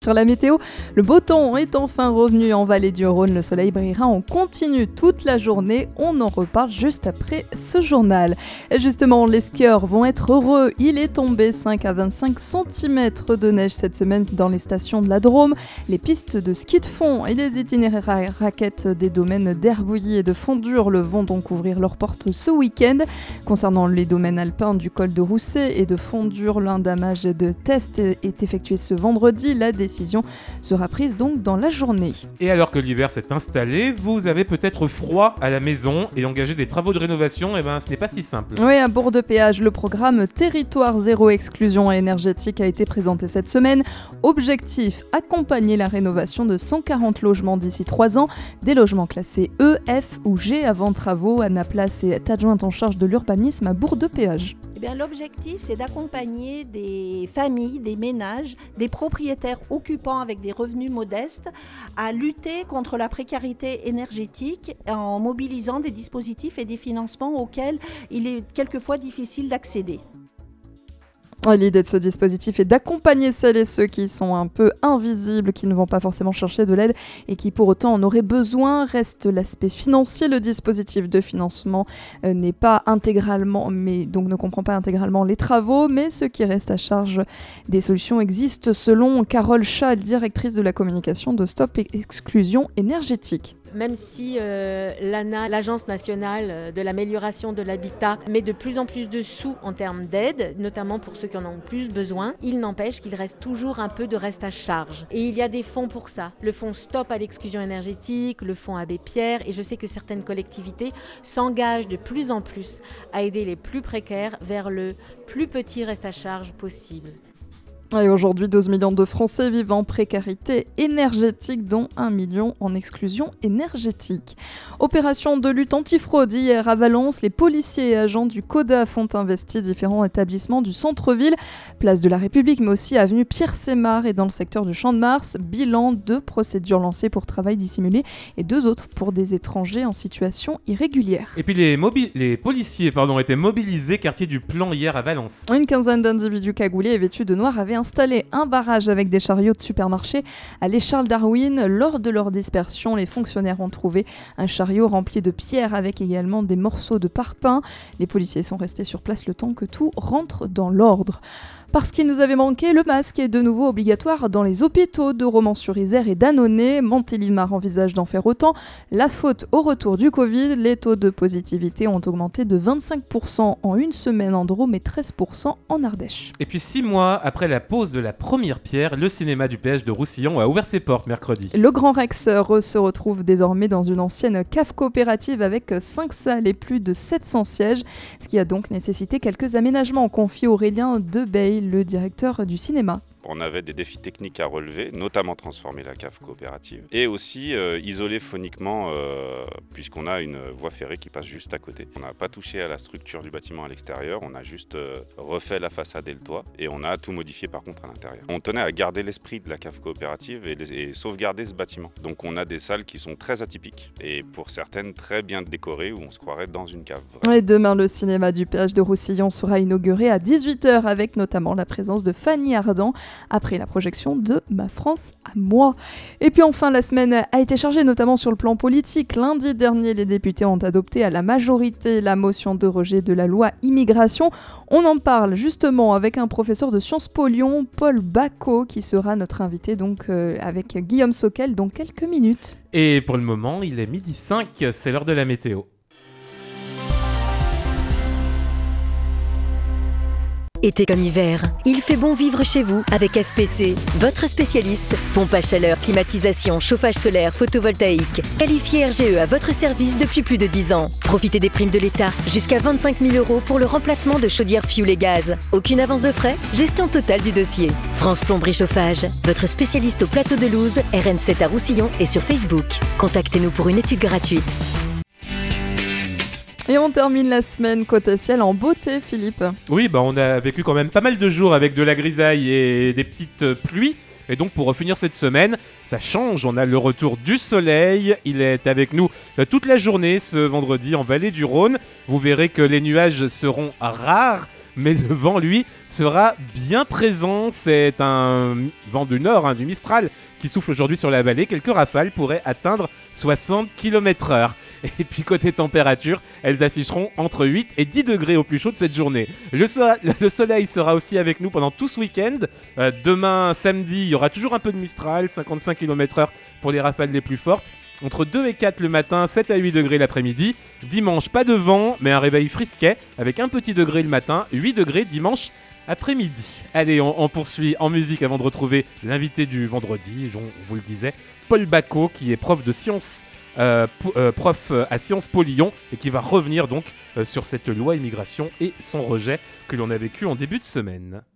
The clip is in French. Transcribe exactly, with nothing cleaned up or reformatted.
Sur la météo, le beau temps est enfin revenu en vallée du Rhône. Le soleil brillera en continu toute la journée. On en reparle juste après ce journal. Et justement, les skieurs vont être heureux. Il est tombé cinq à vingt-cinq centimètres de neige cette semaine dans les stations de la Drôme. Les pistes de ski de fond et les itinéraires raquettes des domaines d'Herbouilly et de Fondurle vont donc ouvrir leurs portes ce week-end. Concernant les domaines alpins du col de Rousset et de Fondurle, un damage de test est effectué ce vendredi. La décision sera prise donc dans la journée. Et alors que l'hiver s'est installé, vous avez peut-être froid à la maison et engager des travaux de rénovation, et ben ce n'est pas si simple. Oui, à Bourg-de-Péage, le programme Territoire Zéro Exclusion Énergétique a été présenté cette semaine. Objectif, accompagner la rénovation de cent quarante logements d'ici trois ans, des logements classés E, F ou G avant travaux. Anna Place est adjointe en charge de l'urbanisme à Bourg-de-Péage. Eh bien, l'objectif, c'est d'accompagner des familles, des ménages, des propriétaires occupants avec des revenus modestes à lutter contre la précarité énergétique en mobilisant des dispositifs et des financements auxquels il est quelquefois difficile d'accéder. L'idée de ce dispositif est d'accompagner celles et ceux qui sont un peu invisibles, qui ne vont pas forcément chercher de l'aide et qui pour autant en auraient besoin. Reste l'aspect financier. Le dispositif de financement euh, n'est pas intégralement, mais donc ne comprend pas intégralement les travaux, mais ce qui reste à charge des solutions existe selon Carole Chat, directrice de la communication de Stop Exclusion Énergétique. Même si euh, l'A N A, l'Agence nationale de l'amélioration de l'habitat, met de plus en plus de sous en termes d'aide, notamment pour ceux qui en ont plus besoin, il n'empêche qu'il reste toujours un peu de reste à charge. Et il y a des fonds pour ça. Le fonds Stop à l'exclusion énergétique, le fonds Abbé Pierre, et je sais que certaines collectivités s'engagent de plus en plus à aider les plus précaires vers le plus petit reste à charge possible. Et aujourd'hui, douze millions de Français vivent en précarité énergétique, dont un million en exclusion énergétique. Opération de lutte antifraude hier à Valence. Les policiers et agents du CODAF ont investi différents établissements du centre-ville, place de la République, mais aussi avenue Pierre-Sémar et dans le secteur du Champ-de-Mars. Bilan, deux procédures lancées pour travail dissimulé et deux autres pour des étrangers en situation irrégulière. Et puis les, mobi- les policiers pardon, étaient mobilisés quartier du Plan hier à Valence. Une quinzaine d'individus cagoulés et vêtus de noir avaient installé un barrage avec des chariots de supermarché à l'E Charles Darwin. Lors de leur dispersion, les fonctionnaires ont trouvé un chariot rempli de pierres avec également des morceaux de parpaing. Les policiers sont restés sur place le temps que tout rentre dans l'ordre. Parce qu'il nous avait manqué, le masque est de nouveau obligatoire dans les hôpitaux de Romans-sur-Isère et d'Annonay. Montélimar envisage d'en faire autant. La faute au retour du Covid, les taux de positivité ont augmenté de vingt-cinq pour cent en une semaine en Drôme et treize pour cent en Ardèche. Et puis six mois après la pose de la première pierre, le cinéma du péage de Roussillon a ouvert ses portes mercredi. Le Grand Rex se retrouve désormais dans une ancienne cave coopérative avec cinq salles et plus de sept cents sièges, ce qui a donc nécessité quelques aménagements, confie Aurélien Debeil, le directeur du cinéma. On avait des défis techniques à relever, notamment transformer la cave coopérative et aussi euh, isoler phoniquement euh, puisqu'on a une voie ferrée qui passe juste à côté. On n'a pas touché à la structure du bâtiment à l'extérieur, on a juste euh, refait la façade et le toit et on a tout modifié par contre à l'intérieur. On tenait à garder l'esprit de la cave coopérative et, les, et sauvegarder ce bâtiment. Donc on a des salles qui sont très atypiques et pour certaines très bien décorées où on se croirait dans une cave. Et demain, le cinéma du péage de Roussillon sera inauguré à dix-huit heures avec notamment la présence de Fanny Ardant après la projection de Ma France à moi. Et puis enfin, la semaine a été chargée notamment sur le plan politique. Lundi dernier, les députés ont adopté à la majorité la motion de rejet de la loi immigration. On en parle justement avec un professeur de Sciences Po Lyon, Paul Bacot, qui sera notre invité donc euh, avec Guillaume Soquel dans quelques minutes. Et pour le moment, il est midi cinq, c'est l'heure de la météo. Été comme hiver, il fait bon vivre chez vous avec F P C, votre spécialiste pompe à chaleur, climatisation, chauffage solaire, photovoltaïque. Qualifié R G E à votre service depuis plus de dix ans. Profitez des primes de l'État, jusqu'à vingt-cinq mille euros pour le remplacement de chaudières fioul et gaz. Aucune avance de frais, gestion totale du dossier. France Plomberie Chauffage, votre spécialiste au plateau de Louz, R N sept à Roussillon et sur Facebook. Contactez-nous pour une étude gratuite. Et on termine la semaine côté ciel en beauté, Philippe. Oui, bah on a vécu quand même pas mal de jours avec de la grisaille et des petites pluies. Et donc pour finir cette semaine, ça change, on a le retour du soleil. Il est avec nous toute la journée ce vendredi en vallée du Rhône. Vous verrez que les nuages seront rares. mais le vent, lui, sera bien présent. C'est un vent du nord, hein, du Mistral, qui souffle aujourd'hui sur la vallée. Quelques rafales pourraient atteindre soixante kilomètres heure. Et puis côté température, elles afficheront entre huit et dix degrés au plus chaud de cette journée. Le, so- le soleil sera aussi avec nous pendant tout ce week-end. Euh, demain, samedi, il y aura toujours un peu de Mistral, cinquante-cinq kilomètres heure pour les rafales les plus fortes. Entre deux et quatre le matin, sept à huit degrés l'après-midi. Dimanche, pas de vent, mais un réveil frisquet avec un petit degré le matin, huit degrés dimanche après-midi. Allez, on, on poursuit en musique avant de retrouver l'invité du vendredi, on, on vous le disait, Paul Bacot, qui est prof de sciences, euh, po- euh, prof à Sciences Po Lyon, et qui va revenir donc euh, sur cette loi immigration et son rejet que l'on a vécu en début de semaine.